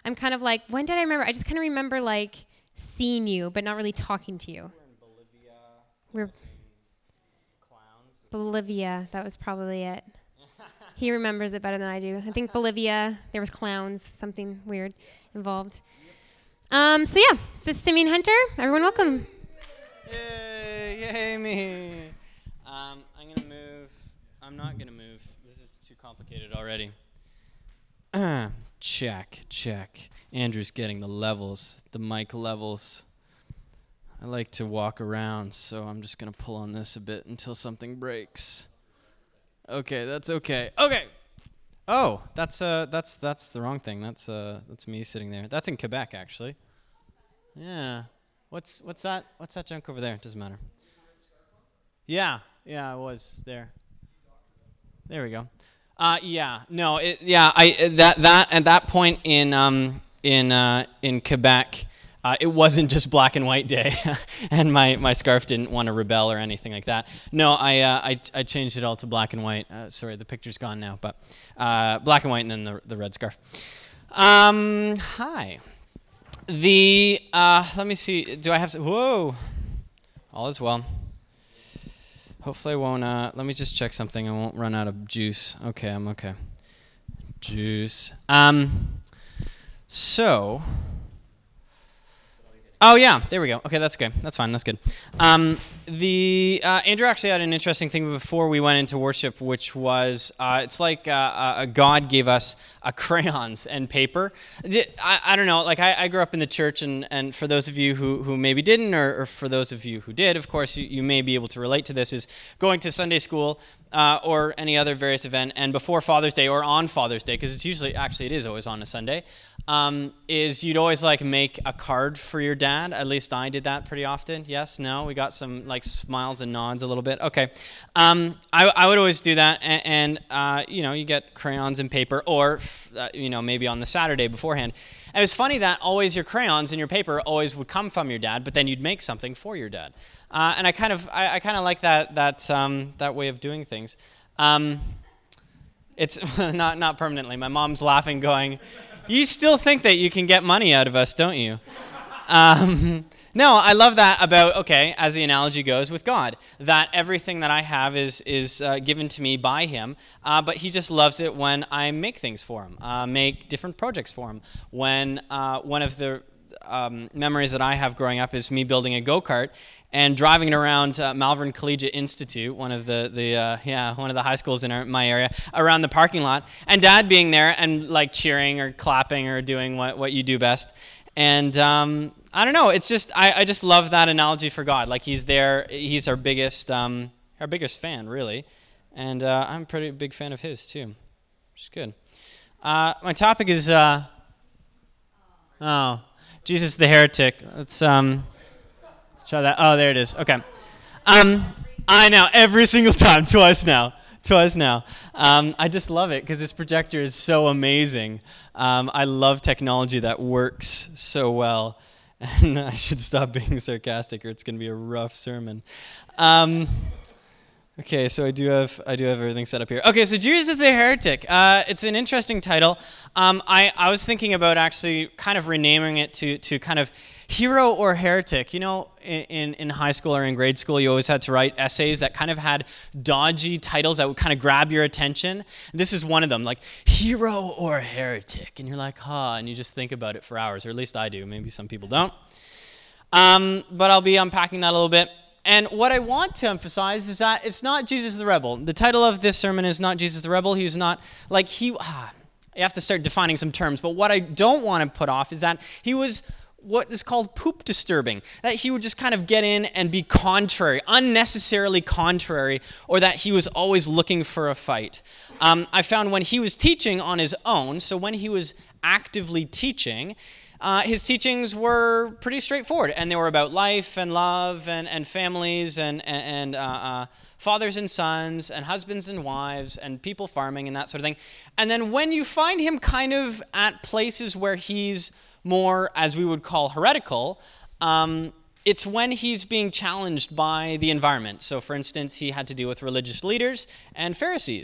I'm kind of like, when did I remember? I just kind of remember like seeing you, but not really talking to you. We're Bolivia. That was probably it. He remembers it better than I do. I think Bolivia, there was clowns, something weird involved. So yeah, this is Simeon Hunter. Everyone welcome. Yay me. I'm going to move. I'm not going to move. This is too complicated already. Check. Andrew's getting the levels, the mic levels. I like to walk around, so I'm just going to pull on this a bit until something breaks. Okay, that's okay. Okay. Oh, that's the wrong thing. That's me sitting there. That's in Quebec, actually. Yeah. What's that? What's that junk over there? It doesn't matter. Yeah, it was there. There we go. No, that at that point in Quebec, it wasn't just black and white day, and my scarf didn't want to rebel or anything like that. No, I changed it all to black and white. Sorry, the picture's gone now, but black and white and then the red scarf. Hi. Let me see. Do I have? Whoa. All is well. Hopefully I won't. Let me just check something. I won't run out of juice. Okay, I'm okay. Juice. So. Oh yeah, there we go. Okay, that's okay. That's fine. That's good. Andrew actually had an interesting thing before we went into worship, which was it's like God gave us crayons and paper. I don't know. Like I grew up in the church, and for those of you who maybe didn't, or for those of you who did, of course, you may be able to relate to this. Is going to Sunday school. Or any other various event, and before Father's Day or on Father's Day, because it is always on a Sunday, is you'd always like make a card for your dad. At least I did that pretty often. Yes, no, we got some like smiles and nods a little bit. Okay, I would always do that, and you get crayons and paper, or maybe on the Saturday beforehand. And it was funny that always your crayons and your paper always would come from your dad, but then you'd make something for your dad. And I kind of like that way of doing things. It's not permanently. My mom's laughing, going, "You still think that you can get money out of us, don't you?" No, I love that about, as the analogy goes, with God, that everything that I have is given to me by Him, but He just loves it when I make things for Him, make different projects for Him. When one of the memories that I have growing up is me building a go-kart and driving it around Malvern Collegiate Institute, one of the high schools in my area, around the parking lot, and Dad being there and like cheering or clapping or doing what you do best. And I don't know. It's just I just love that analogy for God. Like He's there. He's our biggest fan, really, and I'm a pretty big fan of His too, which is good. My topic is Jesus the heretic. Let's try that. Oh, there it is. Okay. I know, every single time, twice now. I just love it because this projector is so amazing. I love technology that works so well. And I should stop being sarcastic or it's going to be a rough sermon. Okay, so I do have everything set up here. Okay, so Jesus the Heretic. It's an interesting title. I was thinking about actually kind of renaming it to kind of hero or heretic. You know, in high school or in grade school, you always had to write essays that kind of had dodgy titles that would kind of grab your attention. This is one of them, like hero or heretic. And you're like, and you just think about it for hours, or at least I do. Maybe some people don't. But I'll be unpacking that a little bit. And what I want to emphasize is that it's not Jesus the Rebel. The title of this sermon is not Jesus the Rebel. He's not, you have to start defining some terms. But what I don't want to put off is that he was what is called poop disturbing. That he would just kind of get in and be contrary, unnecessarily contrary, or that he was always looking for a fight. I found when he was teaching on his own, so when he was actively teaching, his teachings were pretty straightforward, and they were about life and love and families and fathers and sons and husbands and wives and people farming and that sort of thing. And then when you find him kind of at places where he's more, as we would call, heretical, it's when he's being challenged by the environment. So, for instance, he had to deal with religious leaders and Pharisees.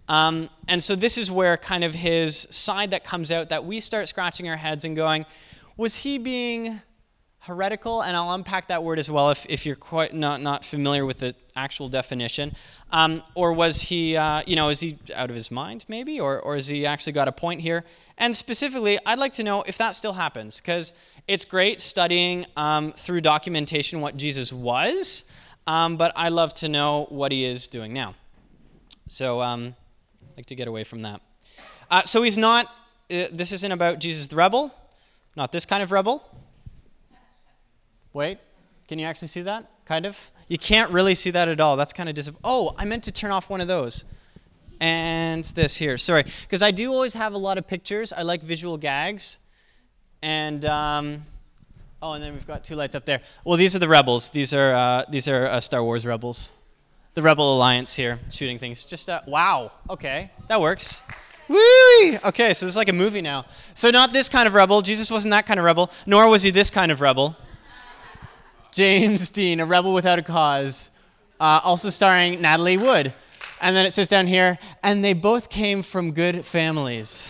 And so this is where kind of his side that comes out that we start scratching our heads and going, was he being heretical? And I'll unpack that word as well if you're quite not familiar with the actual definition. Or was he, is he out of his mind maybe? Or has he actually got a point here? And specifically, I'd like to know if that still happens, because it's great studying through documentation what Jesus was, but I love to know what he is doing now. So I'd like to get away from that. So he's not, this isn't about Jesus the rebel, not this kind of rebel. Wait, can you actually see that? Kind of? You can't really see that at all. That's kind of Oh, I meant to turn off one of those. And this here, sorry. Because I do always have a lot of pictures. I like visual gags. And, and then we've got 2 lights up there. Well, these are the rebels. These are Star Wars rebels. The Rebel Alliance here, shooting things. Just, wow, okay, that works. Woo! Okay, so it's like a movie now. So not this kind of rebel. Jesus wasn't that kind of rebel, nor was he this kind of rebel. James Dean, a rebel without a cause, also starring Natalie Wood. And then it says down here, and they both came from good families.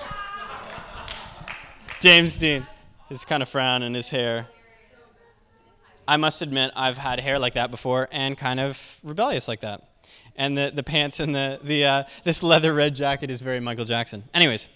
James Dean, his kind of frown and his hair. I must admit, I've had hair like that before and kind of rebellious like that. And the pants and this leather red jacket is very Michael Jackson. Anyways.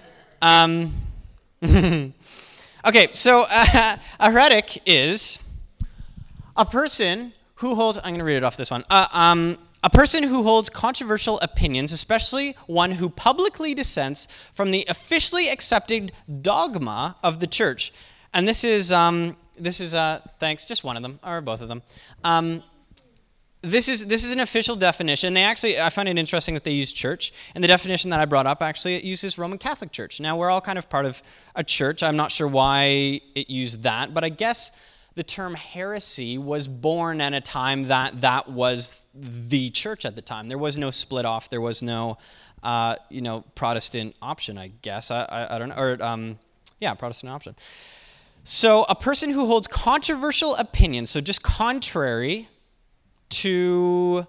Okay, so a heretic is a person who holds, I'm going to read it off this one. A person who holds controversial opinions, especially one who publicly dissents from the officially accepted dogma of the church. And this is thanks, just one of them, or both of them. This is an official definition. I find it interesting that they use church. And the definition that I brought up, actually, it uses Roman Catholic Church. Now, we're all kind of part of a church. I'm not sure why it used that, but I guess the term heresy was born at a time that was the church at the time. There was no split off. There was no, Protestant option, I guess. I don't know. Or, Protestant option. So a person who holds controversial opinions, so just contrary to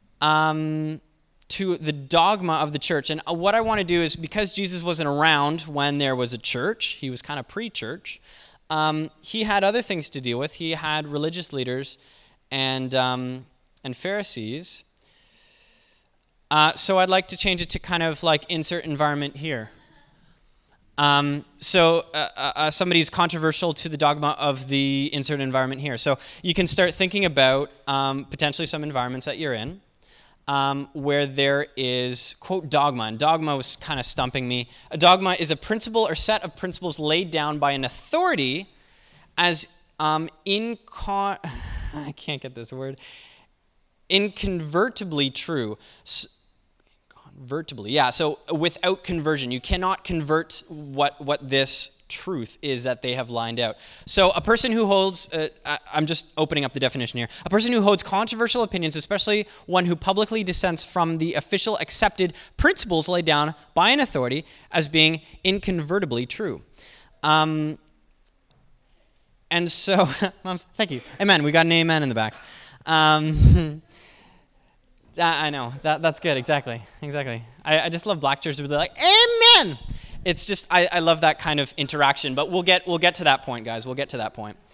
the dogma of the church. And what I want to do is, because Jesus wasn't around when there was a church, he was kind of pre-church, he had other things to deal with. He had religious leaders and Pharisees. So I'd like to change it to kind of like insert environment here. Somebody's controversial to the dogma of the insert environment here. So you can start thinking about potentially some environments that you're in where there is, quote, dogma. And dogma was kind of stumping me. A dogma is a principle or set of principles laid down by an authority as I can't get this word. Inconvertibly true. Convertibly, yeah. So without conversion, you cannot convert what this truth is that they have lined out. So a person who holds, I'm just opening up the definition here, a person who holds controversial opinions, especially one who publicly dissents from the official accepted principles laid down by an authority as being inconvertibly true. And so, moms, thank you. Amen. We got an amen in the back. I know. That's good. Exactly. I just love black churches where they're like, amen! It's just, I love that kind of interaction. But we'll get to that point, guys. We'll get to that point.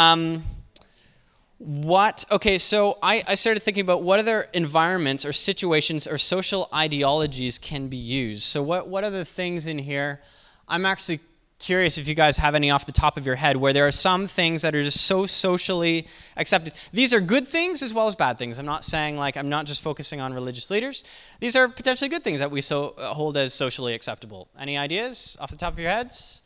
Okay, so I started thinking about what other environments or situations or social ideologies can be used. So what are the things in here? I'm actually curious if you guys have any off the top of your head where there are some things that are just so socially accepted. These are good things as well as bad things. I'm not saying, I'm not just focusing on religious leaders. These are potentially good things that we hold as socially acceptable. Any ideas off the top of your heads?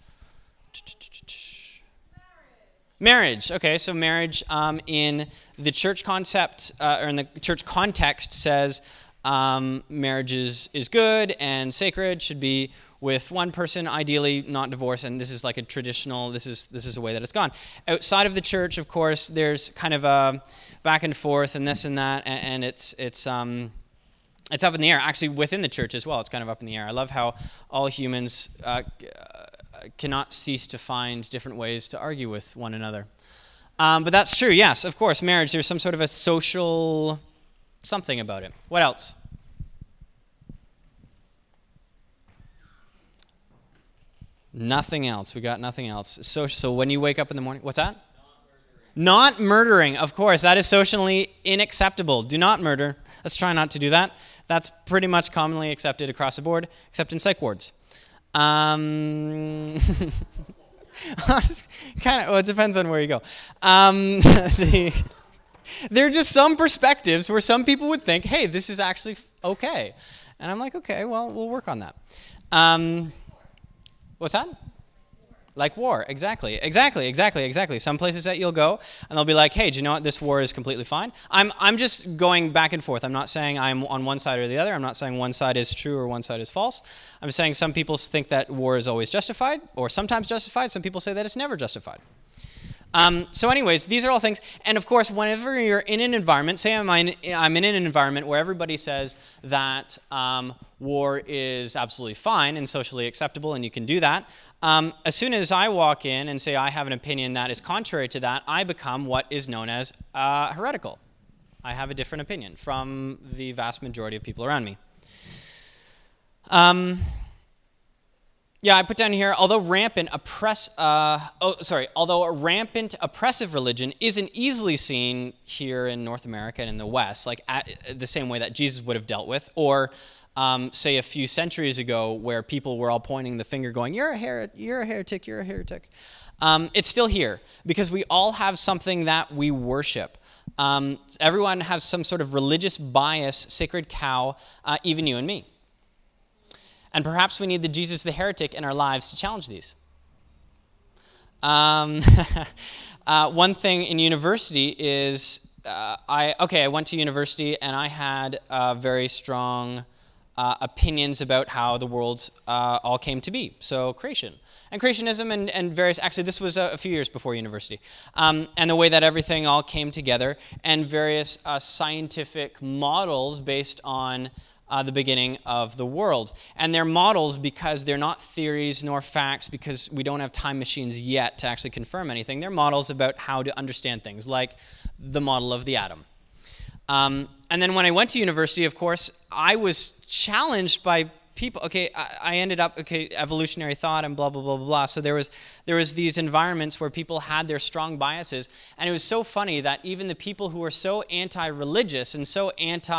Marriage. Okay, so marriage in the church concept, or in the church context, says marriage is good and sacred, should be with one person, ideally not divorced, and this is like a traditional, this is a way that it's gone. Outside of the church, of course, there's kind of a back and forth and this and that, and it's up in the air. Actually, within the church as well, it's kind of up in the air. I love how all humans cannot cease to find different ways to argue with one another. But that's true, yes, of course, marriage, there's some sort of a social something about it. What else? Nothing else. We got nothing else. So when you wake up in the morning, what's that? Not murdering, of course. That is socially unacceptable. Do not murder. Let's try not to do that. That's pretty much commonly accepted across the board, except in psych wards. Kind of. Well, it depends on where you go. There are just some perspectives where some people would think, "Hey, this is actually okay," and I'm like, "Okay, well, we'll work on that." What's that? Like war, exactly. Some places that you'll go, and they'll be like, "Hey, do you know what? This war is completely fine." I'm just going back and forth. I'm not saying I'm on one side or the other. I'm not saying one side is true or one side is false. I'm saying some people think that war is always justified, or sometimes justified. Some people say that it's never justified. So anyways, these are all things. And of course, whenever you're in an environment, say I'm in an environment where everybody says that war is absolutely fine and socially acceptable and you can do that, as soon as I walk in and say I have an opinion that is contrary to that, I become what is known as heretical. I have a different opinion from the vast majority of people around me. Yeah, I put down here, although a rampant oppressive religion isn't easily seen here in North America and in the West, like the same way that Jesus would have dealt with, or say a few centuries ago where people were all pointing the finger going, you're a heretic. It's still here because we all have something that we worship. Everyone has some sort of religious bias, sacred cow, even you and me. And perhaps we need the Jesus the heretic in our lives to challenge these. One thing in university is, I went to university and I had very strong opinions about how the world all came to be. So creation. And creationism and various, actually this was a few years before university, and the way that everything all came together and various scientific models based on the beginning of the world. And they're models because they're not theories nor facts, because we don't have time machines yet to actually confirm anything. They're models about how to understand things, like the model of the atom. And then when I went to university, of course, I was challenged by people. I ended up, evolutionary thought and blah, blah, blah, blah. So there was these environments where people had their strong biases. And it was so funny that even the people who were so anti-religious and so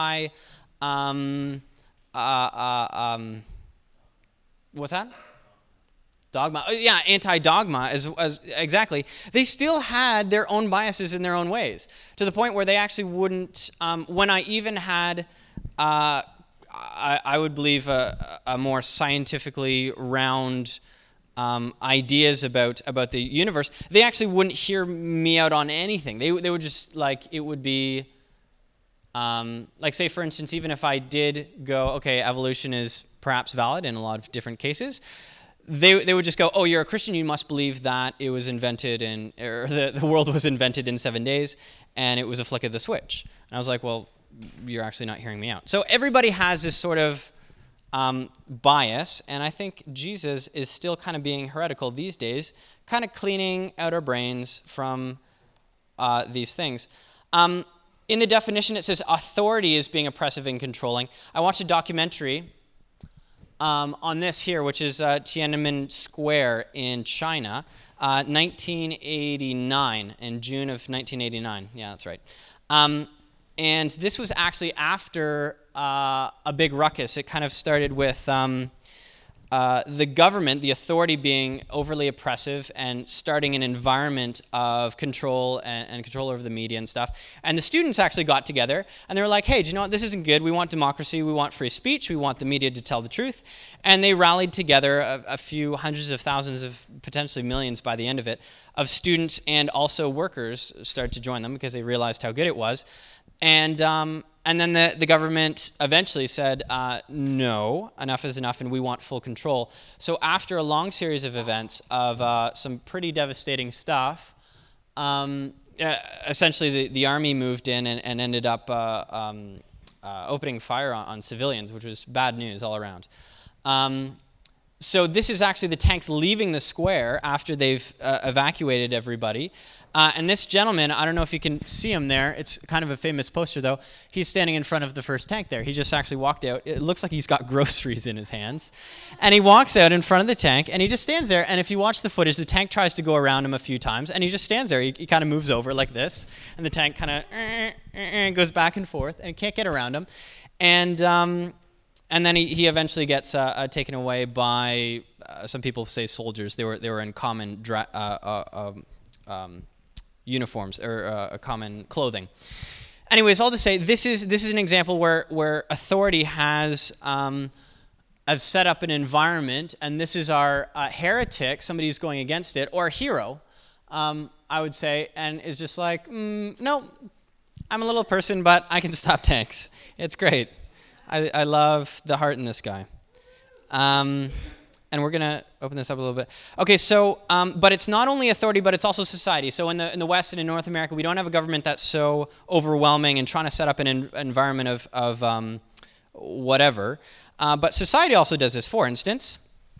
what's that? Dogma. Yeah, anti-dogma as exactly. They still had their own biases in their own ways, to the point where they actually wouldn't. When I even had, I would believe a more scientifically round ideas about the universe, they actually wouldn't hear me out on anything. They would just it would be. Say, for instance, even if I did go, evolution is perhaps valid in a lot of different cases, they would just go, oh, you're a Christian, you must believe that it was invented or the world was invented in 7 days, and it was a flick of the switch. And I was like, well, you're actually not hearing me out. So everybody has this sort of bias, and I think Jesus is still kind of being heretical these days, kind of cleaning out our brains from these things. In the definition, it says authority is being oppressive and controlling. I watched a documentary on this here, which is Tiananmen Square in China, 1989, in June of 1989. Yeah, that's right. And this was actually after a big ruckus. It kind of started with the government, the authority being overly oppressive and starting an environment of control and control over the media and stuff. And the students actually got together and they were like, hey, do you know what? This isn't good. We want democracy. We want free speech. We want the media to tell the truth. And they rallied together a few hundreds of thousands of potentially millions by the end of it of students, and also workers started to join them because they realized how good it was. And then the government eventually said, no, enough is enough, and we want full control. So after a long series of events of some pretty devastating stuff, essentially the army moved in and ended up opening fire on civilians, which was bad news all around. So this is actually the tanks leaving the square after they've evacuated everybody. And this gentleman, I don't know if you can see him there. It's kind of a famous poster, though. He's standing in front of the first tank there. He just actually walked out. It looks like he's got groceries in his hands. And he walks out in front of the tank, and he just stands there. And if you watch the footage, the tank tries to go around him a few times, and he just stands there. He kind of moves over like this, and the tank kind of goes back and forth, and can't get around him. And then he eventually gets taken away by some people say soldiers. They were in common uniforms or common clothing. Anyways, all to say, this is an example where authority has set up an environment, and this is our heretic, somebody who's going against it, or a hero, I would say, and is just like, no, I'm a little person, but I can stop tanks. It's great. I love the heart in this guy. And we're going to open this up a little bit. Okay, so, but it's not only authority, but it's also society. So in the West and in North America, we don't have a government that's so overwhelming and trying to set up an environment of whatever. But society also does this. For instance,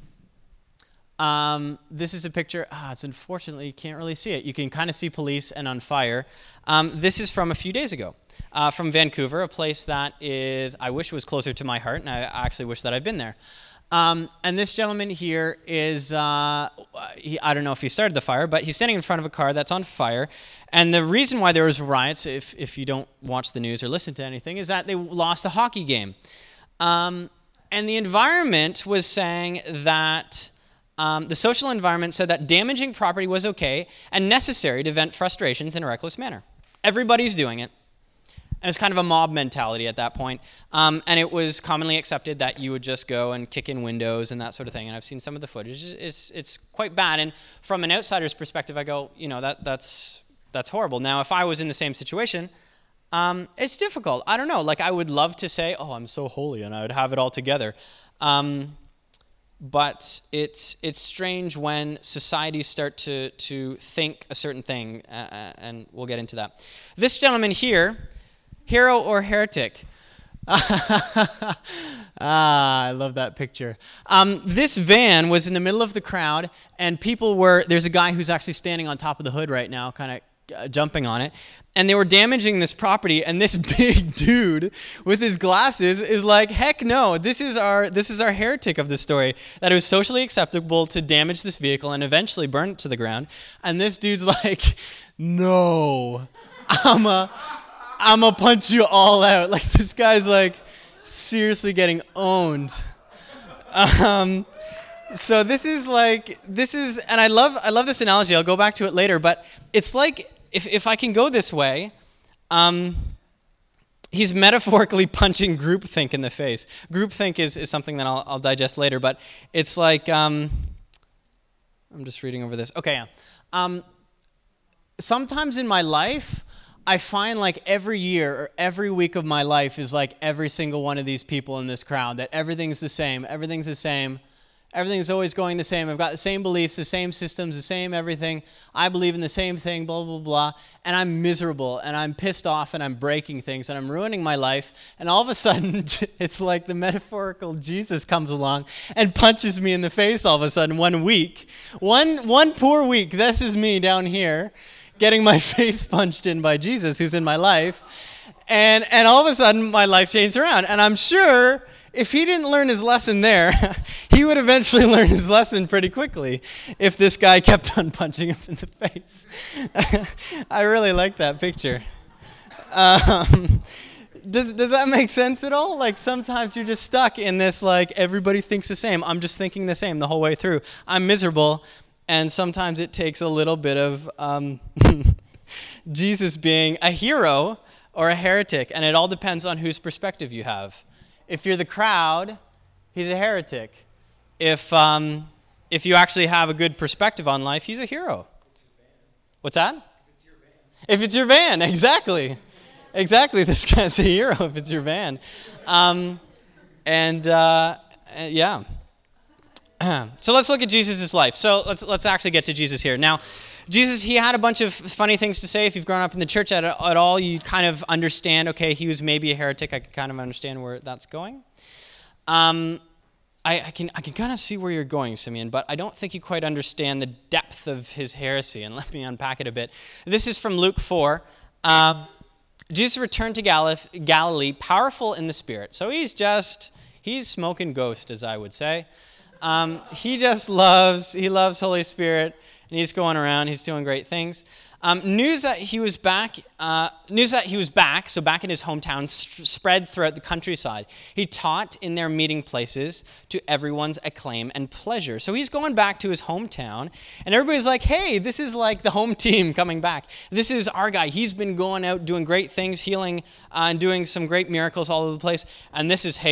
this is a picture. It's unfortunately, you can't really see it. You can kind of see police and on fire. This is from a few days ago. From Vancouver, a place that I wish was closer to my heart, and I actually wish that I'd been there. And this gentleman here is, I don't know if he started the fire, but he's standing in front of a car that's on fire. And the reason why there was riots, if you don't watch the news or listen to anything, is that they lost a hockey game. And the environment was saying that, the social environment said that damaging property was okay and necessary to vent frustrations in a reckless manner. Everybody's doing it. And it's kind of a mob mentality at that point. And it was commonly accepted that you would just go and kick in windows and that sort of thing. And I've seen some of the footage. It's quite bad. And from an outsider's perspective, I go, that's horrible. Now, if I was in the same situation, it's difficult. I don't know. Like, I would love to say, oh, I'm so holy, and I would have it all together. But it's strange when societies start to think a certain thing, and we'll get into that. This gentleman here, hero or heretic? I love that picture. This van was in the middle of the crowd, and there's a guy who's actually standing on top of the hood right now, kind of jumping on it, and they were damaging this property, and this big dude with his glasses is like, heck no, this is our heretic of the story, that it was socially acceptable to damage this vehicle and eventually burn it to the ground. And this dude's like, no, I'ma punch you all out. Like, this guy's like seriously getting owned. So this is, and I love this analogy. I'll go back to it later, but it's like, if I can go this way, he's metaphorically punching groupthink in the face. Groupthink is something that I'll digest later, but it's like, I'm just reading over this. Okay, yeah. Sometimes in my life, I find like every year or every week of my life is like every single one of these people in this crowd, that everything's the same. Everything's the same. Everything's always going the same. I've got the same beliefs, the same systems, the same everything. I believe in the same thing, blah, blah, blah. And I'm miserable, and I'm pissed off, and I'm breaking things, and I'm ruining my life. And all of a sudden, it's like the metaphorical Jesus comes along and punches me in the face all of a sudden 1 week. One poor week, this is me down here getting my face punched in by Jesus, who's in my life. And all of a sudden, my life changed around. And I'm sure if he didn't learn his lesson there, he would eventually learn his lesson pretty quickly if this guy kept on punching him in the face. I really like that picture. Does that make sense at all? Like, sometimes you're just stuck in this, like, everybody thinks the same. I'm just thinking the same the whole way through. I'm miserable, and sometimes it takes a little bit of Jesus being a hero or a heretic, and it all depends on whose perspective you have. If you're the crowd, he's a heretic. If you actually have a good perspective on life, he's a hero. What's that? If it's your van, exactly. Exactly, this guy's a hero if it's your van. Yeah. So let's look at Jesus' life. So let's actually get to Jesus here. Now, Jesus, he had a bunch of funny things to say. If you've grown up in the church at all, you kind of understand, okay, he was maybe a heretic. I could kind of understand where that's going. I can kind of see where you're going, Simeon, but I don't think you quite understand the depth of his heresy, and let me unpack it a bit. This is from Luke 4. Jesus returned to Galilee, powerful in the Spirit. So he's smoking ghost, as I would say. He loves Holy Spirit, and he's going around, he's doing great things. News that he was back, so back in his hometown, spread throughout the countryside. He taught in their meeting places to everyone's acclaim and pleasure. So he's going back to his hometown, and everybody's like, hey, this is like the home team coming back. This is our guy. He's been going out doing great things, healing and doing some great miracles all over the place. And this is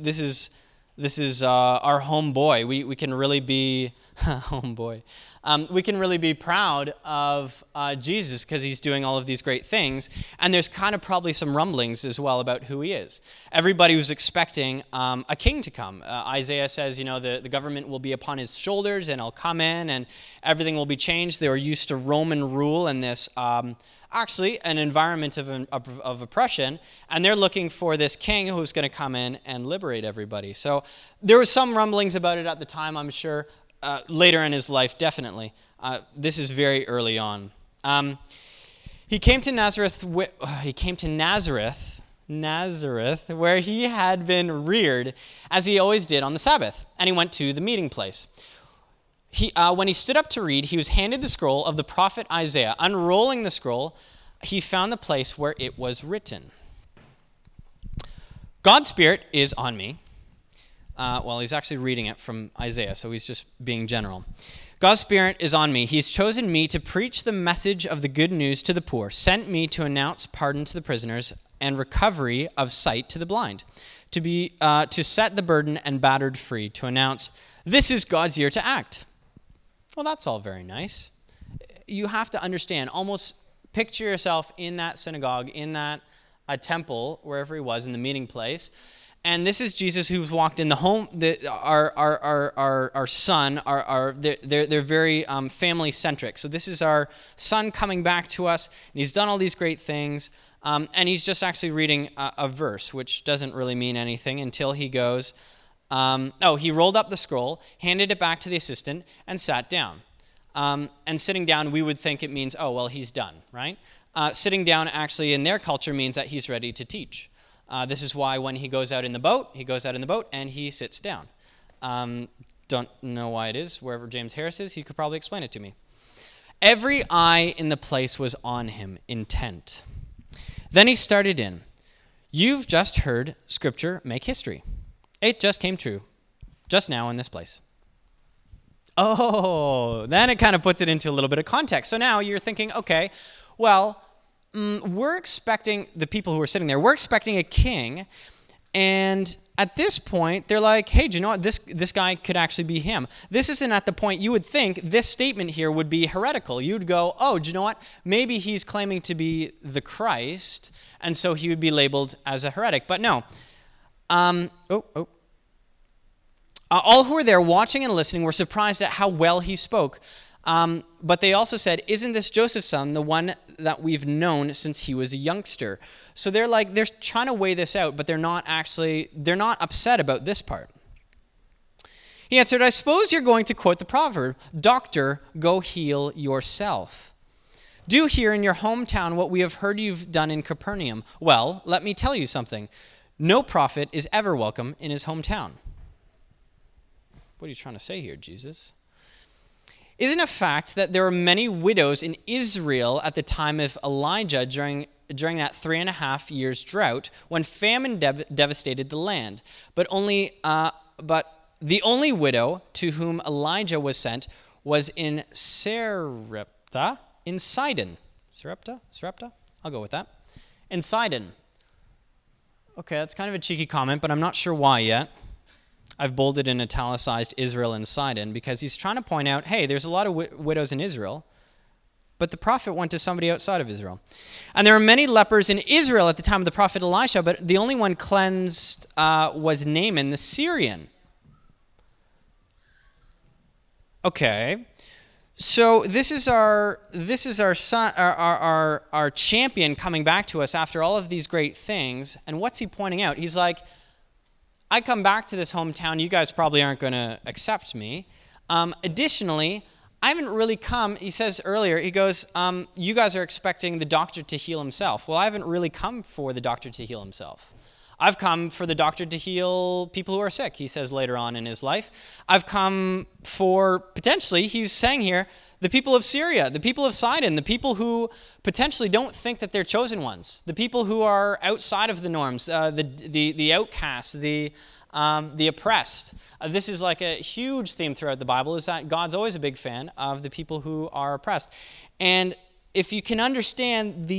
our home boy. We can really be home boy. We can really be proud of Jesus because he's doing all of these great things. And there's kind of probably some rumblings as well about who he is. Everybody was expecting a king to come. Isaiah says, the government will be upon his shoulders and he'll come in and everything will be changed. They were used to Roman rule and this, actually, an environment of oppression. And they're looking for this king who's going to come in and liberate everybody. So there was some rumblings about it at the time, I'm sure. Later in his life, definitely. This is very early on. He came to Nazareth, where he had been reared, as he always did on the Sabbath, and he went to the meeting place. When he stood up to read, he was handed the scroll of the prophet Isaiah. Unrolling the scroll, he found the place where it was written. God's Spirit is on me. He's actually reading it from Isaiah, so he's just being general. God's Spirit is on me. He's chosen me to preach the message of the good news to the poor, sent me to announce pardon to the prisoners and recovery of sight to the blind, to set the burdened and battered free, to announce, this is God's year to act. Well, that's all very nice. You have to understand, almost picture yourself in that synagogue, in that temple, wherever he was, in the meeting place. And this is Jesus who's walked in the home. Our son. They're very family centric. So this is our son coming back to us, and he's done all these great things. And he's just actually reading a verse, which doesn't really mean anything until he goes. He rolled up the scroll, handed it back to the assistant, and sat down. And sitting down, we would think it means, he's done, right? Sitting down actually in their culture means that he's ready to teach. This is why when he goes out in the boat and he sits down. Don't know why it is. Wherever James Harris is, he could probably explain it to me. Every eye in the place was on him, intent. Then he started in. You've just heard Scripture make history. It just came true, just now in this place. Then it kind of puts it into a little bit of context. So now you're thinking, okay, well, we're expecting, the people who are sitting there, we're expecting a king, and at this point, they're like, hey, do you know what? This guy could actually be him. This isn't at the point you would think this statement here would be heretical. You'd go, do you know what? Maybe he's claiming to be the Christ, and so he would be labeled as a heretic. But no. All who were there watching and listening were surprised at how well he spoke. But they also said, isn't this Joseph's son, the one that we've known since he was a youngster? So they're trying to weigh this out, but they're not upset about this part. He answered, I suppose you're going to quote the proverb, doctor, go heal yourself. Do here in your hometown what we have heard you've done in Capernaum. Well, let me tell you something. No prophet is ever welcome in his hometown. What are you trying to say here, Jesus? Isn't it a fact that there were many widows in Israel at the time of Elijah during that 3.5 years drought when famine devastated the land? But the only widow to whom Elijah was sent was in Sarepta, in Sidon. Sarepta? I'll go with that. In Sidon. Okay, that's kind of a cheeky comment, but I'm not sure why yet. I've bolded and italicized Israel and Sidon because he's trying to point out, hey, there's a lot of widows in Israel, but the prophet went to somebody outside of Israel. And there were many lepers in Israel at the time of the prophet Elisha, but the only one cleansed was Naaman the Syrian. Okay, so this is our son, our champion coming back to us after all of these great things, and what's he pointing out? He's like, I come back to this hometown, you guys probably aren't going to accept me. Additionally, I haven't really come, he says earlier, he goes, you guys are expecting the doctor to heal himself. Well, I haven't really come for the doctor to heal himself. I've come for the doctor to heal people who are sick, he says later on in his life. I've come for, potentially, he's saying here, the people of Syria, the people of Sidon, the people who potentially don't think that they're chosen ones, the people who are outside of the norms, the outcasts, the oppressed. This is like a huge theme throughout the Bible, is that God's always a big fan of the people who are oppressed. And if you can understand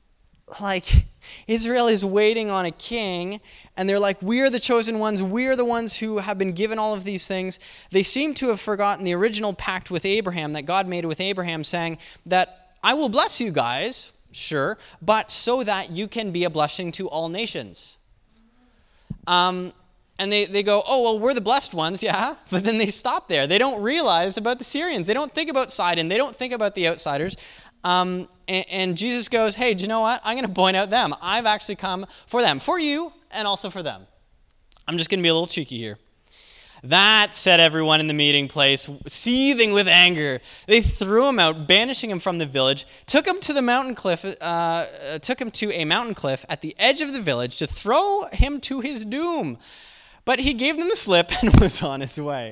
Israel is waiting on a king, and they're like, we are the chosen ones, we are the ones who have been given all of these things. They seem to have forgotten the original pact with Abraham that God made with Abraham, saying that I will bless you guys, sure, but so that you can be a blessing to all nations. And they go, oh, well, we're the blessed ones, yeah, but then they stop there. They don't realize about the Syrians. They don't think about Sidon. They don't think about the outsiders. And Jesus goes, hey, do you know what? I'm going to point out them. I've actually come for them, for you, and also for them. I'm just going to be a little cheeky here. That set everyone in the meeting place seething with anger. They threw him out, banishing him from the village, took him to a mountain cliff at the edge of the village to throw him to his doom. But he gave them the slip and was on his way.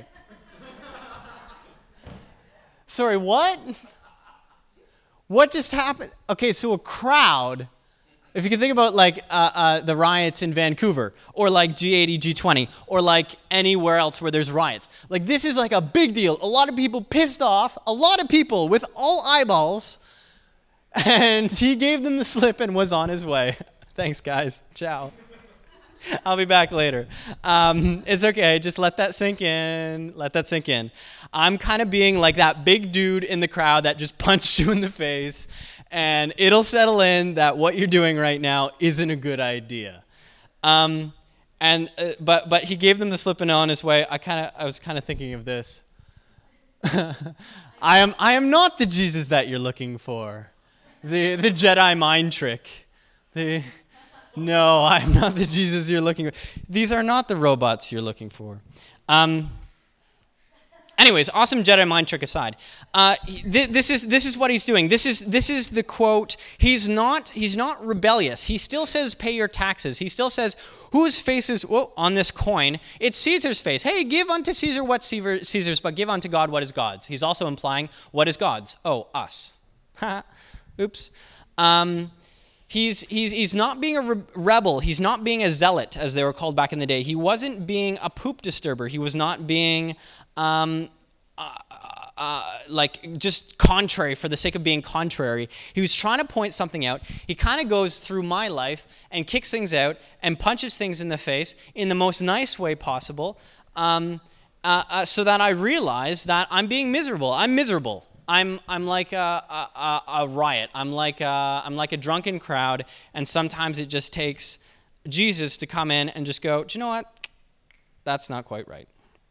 Sorry, what? What just happened? Okay, so a crowd, if you can think about the riots in Vancouver, or like G80, G20, or like anywhere else where there's riots. Like this is like a big deal. A lot of people pissed off, a lot of people with all eyeballs, and he gave them the slip and was on his way. Thanks, guys. Ciao. I'll be back later. It's okay. Just let that sink in. Let that sink in. I'm kind of being like that big dude in the crowd that just punched you in the face, and it'll settle in that what you're doing right now isn't a good idea. But he gave them the slip and on his way. I was kind of thinking of this. I am not the Jesus that you're looking for. The Jedi mind trick. No, I'm not the Jesus you're looking for. These are not the robots you're looking for. Anyways, awesome Jedi mind trick aside, this is what he's doing. This is the quote. He's not rebellious. He still says pay your taxes. He still says whose face is on this coin? It's Caesar's face. Hey, give unto Caesar what's Caesar's, but give unto God what is God's. He's also implying what is God's. Oh, us. Oops. He's not being a rebel. He's not being a zealot, as they were called back in the day. He wasn't being a poop disturber. He was not being just contrary for the sake of being contrary. He was trying to point something out. He kind of goes through my life and kicks things out and punches things in the face in the most nice way possible, so that I realize that I'm being miserable. I'm miserable. I'm like a riot. I'm like a drunken crowd, and sometimes it just takes Jesus to come in and just go, do you know what? That's not quite right.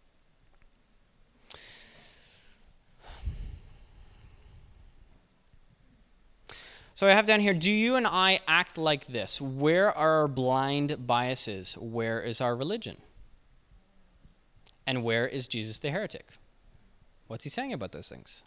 So I have down here, do you and I act like this? Where are our blind biases? Where is our religion? And where is Jesus the heretic? What's he saying about those things?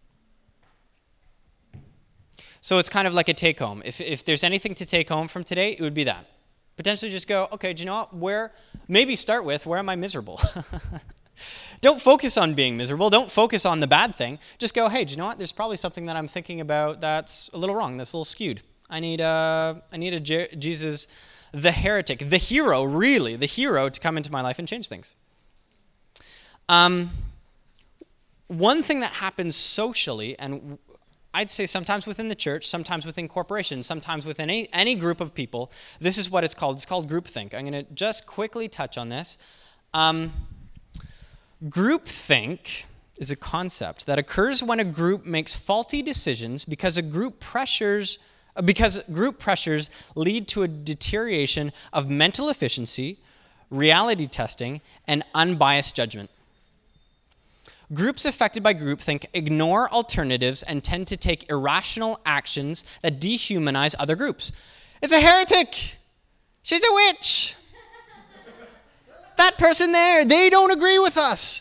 So it's kind of like a take-home. If there's anything to take home from today, it would be that. Potentially just go, okay, do you know what? Maybe start with, where am I miserable? Don't focus on being miserable. Don't focus on the bad thing. Just go, hey, do you know what? There's probably something that I'm thinking about that's a little wrong, that's a little skewed. I need a Jesus, the heretic, the hero, really, the hero to come into my life and change things. One thing that happens socially, and I'd say sometimes within the church, sometimes within corporations, sometimes within any group of people, this is what it's called. It's called groupthink. I'm going to just quickly touch on this. Groupthink is a concept that occurs when a group makes faulty decisions because group pressures lead to a deterioration of mental efficiency, reality testing, and unbiased judgment. Groups affected by groupthink ignore alternatives and tend to take irrational actions that dehumanize other groups. It's a heretic! She's a witch! that person there, they don't agree with us.